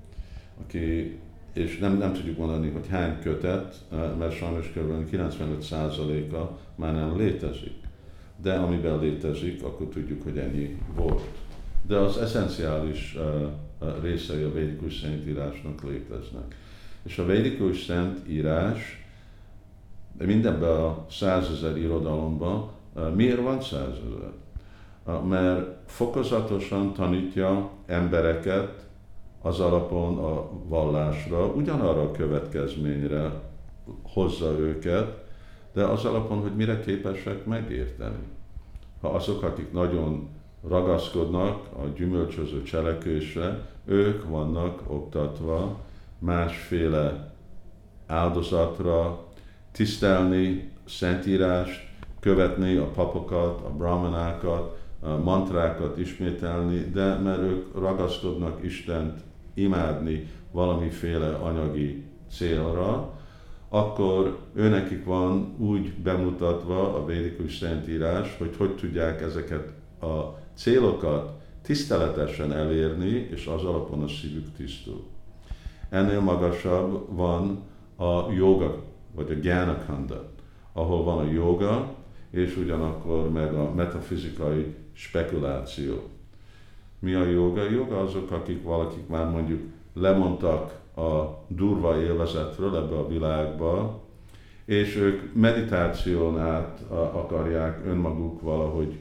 És nem tudjuk mondani, hogy hány kötet, mert sajnos kb. 95%-a már nem létezik. De amiben létezik, akkor tudjuk, hogy ennyi volt. De az eszenciális részei a védikus szentírásnak léteznek. És a védikus szentírás mindenben a 100 000 irodalomban, miért van 100 000? Mert fokozatosan tanítja embereket az alapon a vallásra, ugyanarra a következményre hozza őket, de az alapon, hogy mire képesek megérteni. Ha azok, akik nagyon ragaszkodnak a gyümölcsöző cselekvésre, ők vannak oktatva másféle áldozatra, tisztelni Szentírást, követni a papokat, a brahmanákat, a mantrákat ismételni, de mert ők ragaszkodnak Istent imádni valamiféle anyagi célra, akkor őnekik van úgy bemutatva a védikus szentírás, hogy tudják ezeket a célokat tiszteletesen elérni, és az alapon a szívük tisztul. Ennél magasabb van a joga, vagy a gyánakanda, ahol van a joga, és ugyanakkor meg a metafizikai spekuláció. Mi a joga? Joga azok, valakik már mondjuk lemondtak a durva élvezetről ebbe a világba, és ők meditáción át akarják önmaguk valahogy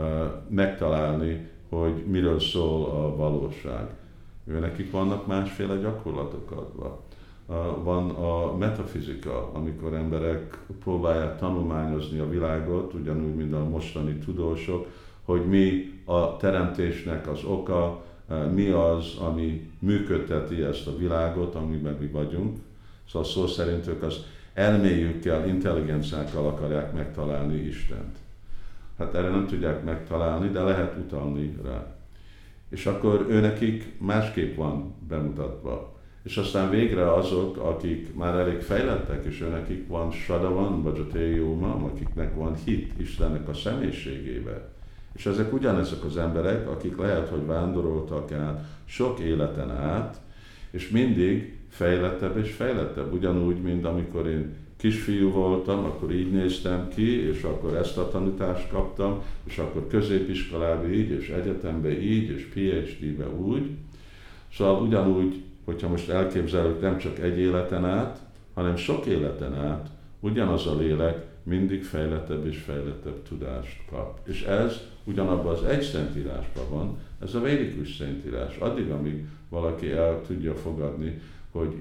megtalálni, hogy miről szól a valóság. Nekik vannak másféle gyakorlatok adva. Van a metafizika, amikor emberek próbálják tanulmányozni a világot, ugyanúgy, mint a mostani tudósok, hogy mi a teremtésnek az oka, mi az, ami működteti ezt a világot, amiben mi vagyunk. Szóval szó szerint ők az elméjükkel, intelligenciákkal akarják megtalálni Istent. Hát erre nem tudják megtalálni, de lehet utalni rá. És akkor őnekik másképp van bemutatva. És aztán végre azok, akik már elég fejlettek, és őnekik van Sadavan, Bhajatéjumam, akiknek van hit Istennek a személyiségébe. És ezek ugyanezek az emberek, akik lehet, hogy vándoroltak át sok életen át, és mindig fejlettebb és fejlettebb. Ugyanúgy, mint amikor én kisfiú voltam, akkor így néztem ki, és akkor ezt a tanítást kaptam, és akkor középiskolában így, és egyetemben így, és PhD-be úgy. Szóval ugyanúgy, hogyha most elképzelünk nem csak egy életen át, hanem sok életen át, ugyanaz a lélek mindig fejlettebb és fejlettebb tudást kap. És ez ugyanabban az egy szentírásban van, ez a védikus szentírás. Addig, amíg valaki el tudja fogadni, hogy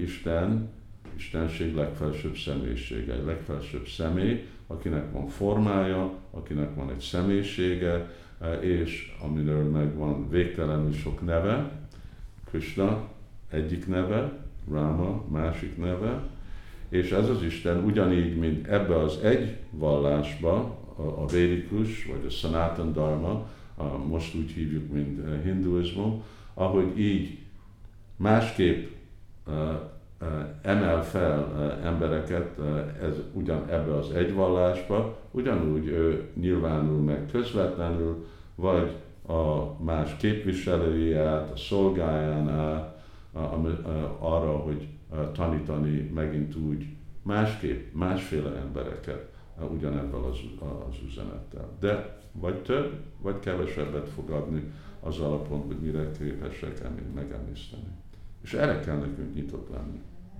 Istenség legfelsőbb személyisége, egy legfelsőbb személy, akinek van formája, akinek van egy személyisége, és amiről meg van végtelenül sok neve, Krishna egyik neve, Ráma másik neve, és ez az Isten ugyanígy, mint ebbe az egy vallásba, a védikus, vagy a Sanatan Dharma, most úgy hívjuk, mint hinduizmus, ahogy így másképp emel fel embereket ez ugyan ebbe az egy vallásba, ugyanúgy ő nyilvánul meg közvetlenül, vagy a más képviselői át, a szolgáján át, arra, hogy tanítani megint úgy másképp, másféle embereket ugyanebben az üzenettel. De vagy több, vagy kevesebbet fogadni az alapon, hogy mire képesek megemészteni. És erre kell nekünk nyitott lenni.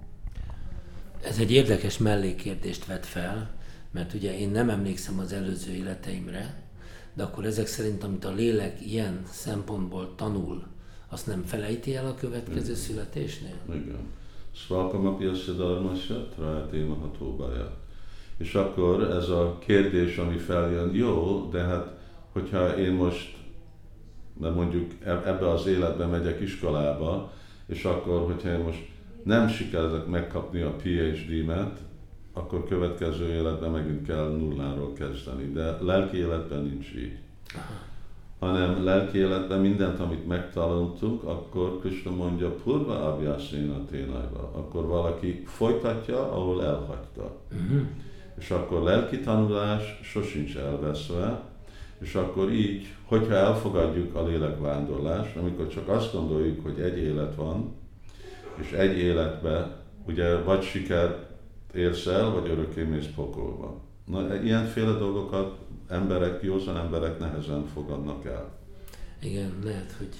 Ez egy érdekes mellékkérdést vet fel, mert ugye én nem emlékszem az előző életeimre, de akkor ezek szerint, amit a lélek ilyen szempontból tanul, azt nem felejti el a következő születésnél? Igen. Svapamapyasya dharmasya trayate mahatóbája. És akkor ez a kérdés, ami feljön, jó, de hát, hogyha én most, mondjuk ebbe az életbe megyek iskolába, és akkor, hogyha én most nem sikerülök megkapni a PhD-met, akkor következő életben megint kell nulláról kezdeni. De lelki életben nincs így. Hanem lelki életben mindent, amit megtanultunk, akkor Krishna mondja, purva abhyasena ténajva. Akkor valaki folytatja, ahol elhagyta. És akkor lelki tanulás sosincs elveszve, és akkor így, hogyha elfogadjuk a lélekvándorlást, amikor csak azt gondoljuk, hogy egy élet van, és egy életben ugye vagy sikert érsz el, vagy örökké mész pokolba. Na, ilyenféle dolgokat józan emberek nehezen fogadnak el. Igen, lehet, hogy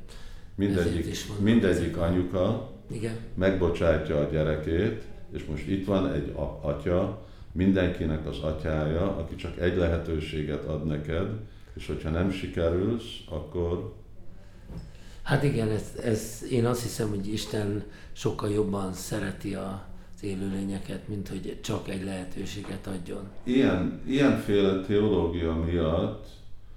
mindegyik anyuka igen. megbocsátja a gyerekét, és most itt van egy atya, mindenkinek az atyája, aki csak egy lehetőséget ad neked, és hogyha nem sikerülsz, akkor... Hát igen, én azt hiszem, hogy Isten sokkal jobban szereti az élőlényeket, mint hogy csak egy lehetőséget adjon. Ilyenféle teológia miatt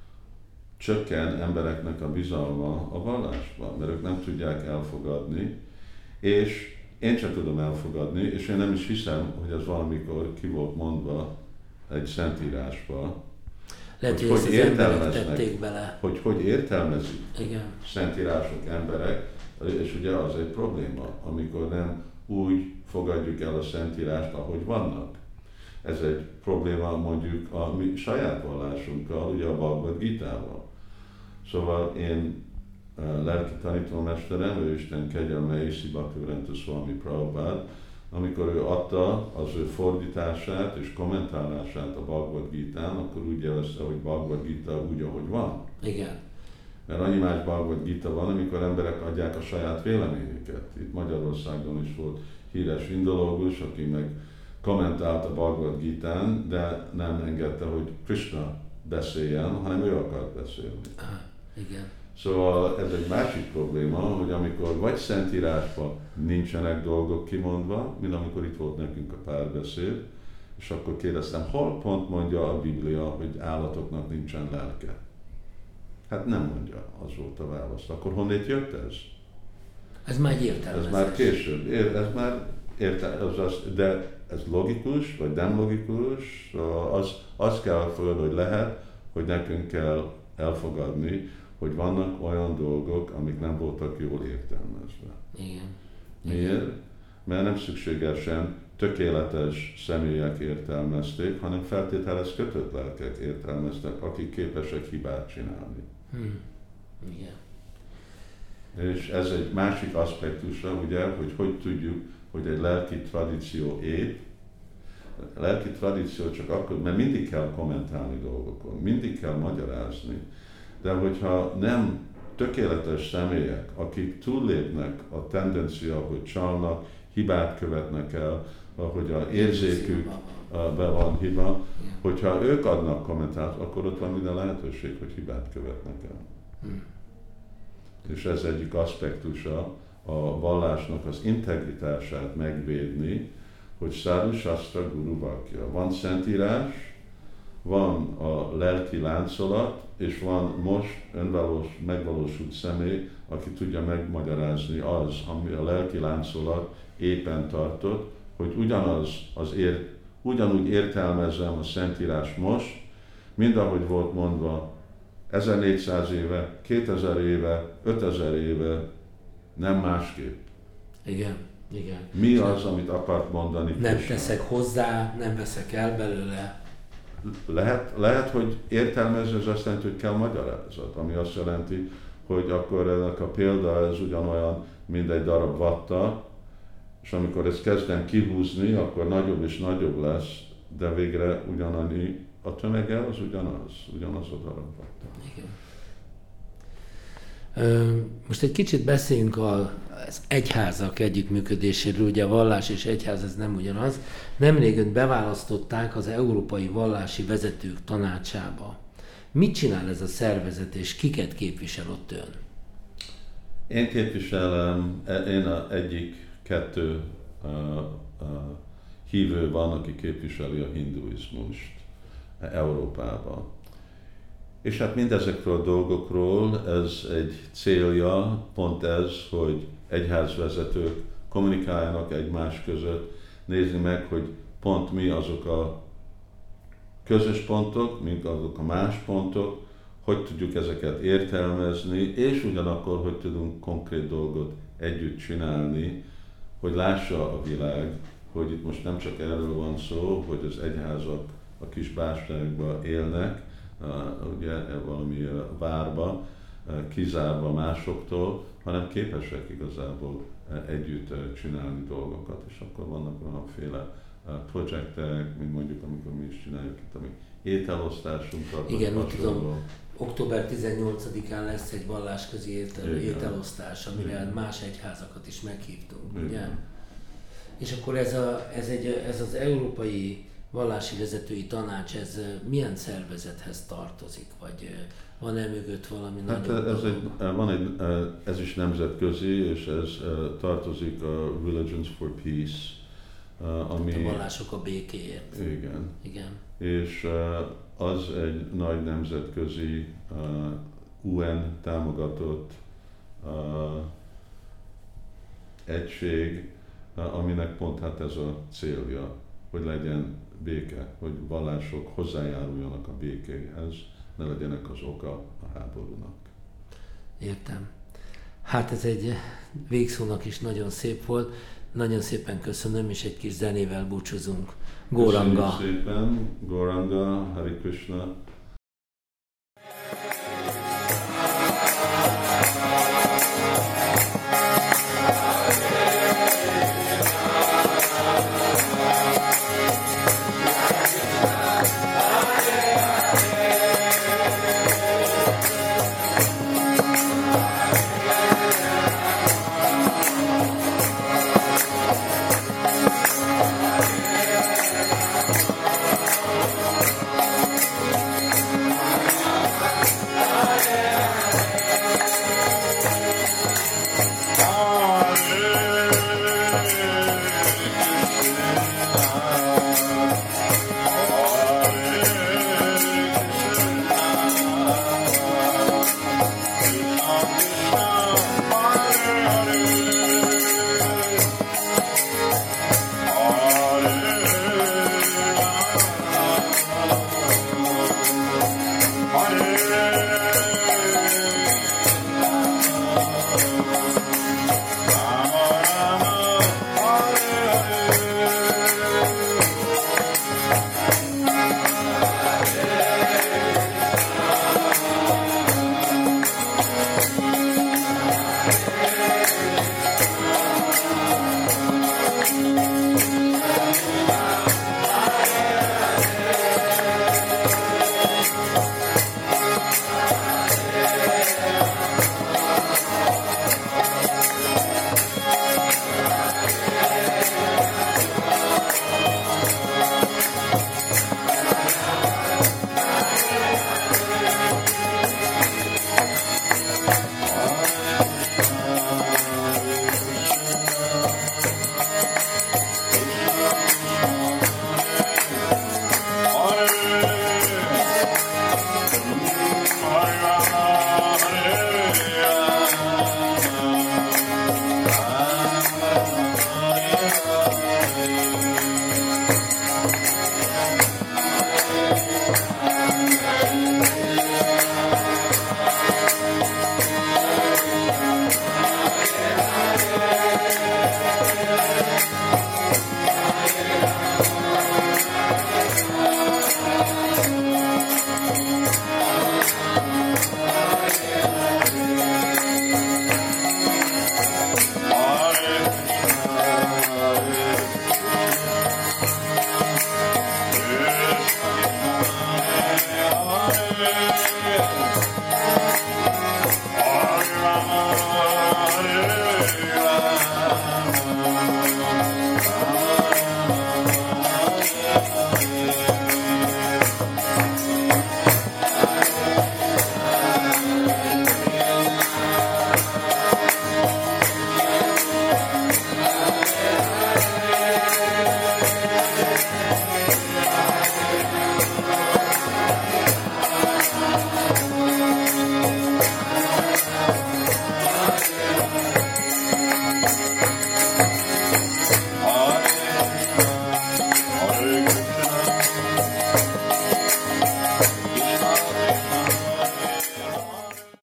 csökken embereknek a bizalma a vallásban, mert ők nem tudják elfogadni, és én sem tudom elfogadni, és én nem is hiszem, hogy ez valamikor ki volt mondva egy szentírásba, lehet, hogy ezt az emberek tették bele. Hogy értelmezik igen. szentírások emberek, És ugye az egy probléma, amikor nem úgy fogadjuk el a Szentírást, ahogy vannak. Ez egy probléma mondjuk a mi saját vallásunkkal, ugye a Bhagavad Gitával. Szóval én lelki tanítómesterem, ő Isten kegyelme A.C. Bhaktivedanta Swami Prabhupád, amikor ő adta az ő fordítását és kommentálását a Bhagavad Gitán, akkor úgy jelezte, hogy Bhagavad Gita úgy, ahogy van. Igen. Mert annyi más Bhagavad Gita van, amikor emberek adják a saját véleményüket. Itt Magyarországon is volt híres indológus, aki meg kommentált a Bhagavad Gitán, de nem engedte, hogy Krishna beszéljen, hanem ő akart beszélni. Igen. Szóval ez egy másik probléma, hogy amikor vagy Szentírásban nincsenek dolgok kimondva, mint amikor itt volt nekünk a párbeszéd, és akkor kérdeztem, hol pont mondja a Biblia, hogy állatoknak nincsen lelke? Hát nem mondja, az volt a válasz. Akkor honnét jött ez? Ez már egy értelmezés. Ez már később. Ez már de ez logikus, vagy nem logikus, az kell elfogadni, hogy lehet, hogy nekünk kell elfogadni, hogy vannak olyan dolgok, amik nem voltak jól értelmezve. Igen. Miért? Mert nem szükségesen tökéletes személyek értelmezték, hanem feltételez kötött lelkek értelmeztek, akik képesek hibát csinálni. Igen. És ez egy másik aspektusa, ugye, hogy tudjuk, hogy egy lelki tradíció ép. A lelki tradíció csak akkor, mert mindig kell kommentálni dolgokon, mindig kell magyarázni, de hogyha nem tökéletes személyek, akik túllépnek a tendencia, hogy csalnak, hibát követnek el, hogy a érzékük be van hiba, hogyha ők adnak kommentárt, akkor ott van minden lehetőség, hogy hibát követnek el. És ez egyik aspektusa a vallásnak az integritását megvédni, hogy Sadhu Shastra Guru Vakya. Van Szentírás, van a lelki láncolat, és van most megvalósult személy, aki tudja megmagyarázni az, ami a lelki láncolat éppen tartott, hogy ugyanúgy értelmezem a Szentírás most, mint ahogy volt mondva 1400 éve, 2000 éve, 5000 éve, nem másképp. Igen, igen. Mi az, amit akart mondani? Nem teszek hozzá, nem veszek el belőle. Lehet, hogy értelmező, ez azt jelenti, hogy kell magyarázat, ami azt jelenti, hogy akkor ennek a példa ez ugyanolyan, mint egy darab vatta, és amikor ezt kezdem kihúzni, akkor nagyobb és nagyobb lesz, de végre ugyanannyi a tömege az ugyanaz a darab vatta. Igen. Most egy kicsit beszéljünk az egyházak együttműködéséről, ugye a vallás és egyház ez nem ugyanaz. Nemrég beválasztották az Európai Vallási Vezetők Tanácsába. Mit csinál ez a szervezet, és kiket képvisel ott ön? Én képviselem, kettő hívő van, aki képviseli a hinduizmust Európában. És hát mindezekről a dolgokról ez egy célja, pont ez, hogy egyházvezetők kommunikáljanak egymás között, nézni meg, hogy pont mi azok a közös pontok, mint azok a más pontok, hogy tudjuk ezeket értelmezni, és ugyanakkor, hogy tudunk konkrét dolgot együtt csinálni, hogy lássa a világ, hogy itt most nem csak erről van szó, hogy az egyházak a kis bástyákban élnek, ugye valami várba, kizárva másoktól, hanem képesek igazából együtt csinálni dolgokat, és akkor vannak olyanféle projektek, mint mondjuk, amikor mi is csináljuk itt, ami ételosztásunkat. Igen, úgy tudom, október 18-án lesz egy vallásközi ételosztás, amire más egyházakat is meghívtunk, ugye? És akkor ez az Európai Vallási Vezetői Tanács, ez milyen szervezethez tartozik, vagy van-e mögött valami nagyobb? Ez is nemzetközi, és ez tartozik a Religions for Peace, ami... A vallások a békéért. Igen. És az egy nagy nemzetközi UN támogatott egység, aminek pont hát ez a célja, hogy legyen béke, hogy vallások hozzájáruljanak a békéhez, ne legyenek az oka a háborúnak. Értem. Hát ez egy végszónak is nagyon szép volt. Nagyon szépen köszönöm, és egy kis zenével búcsúzunk. Gauranga. Köszönjük szépen, Gauranga, Hare Krishna.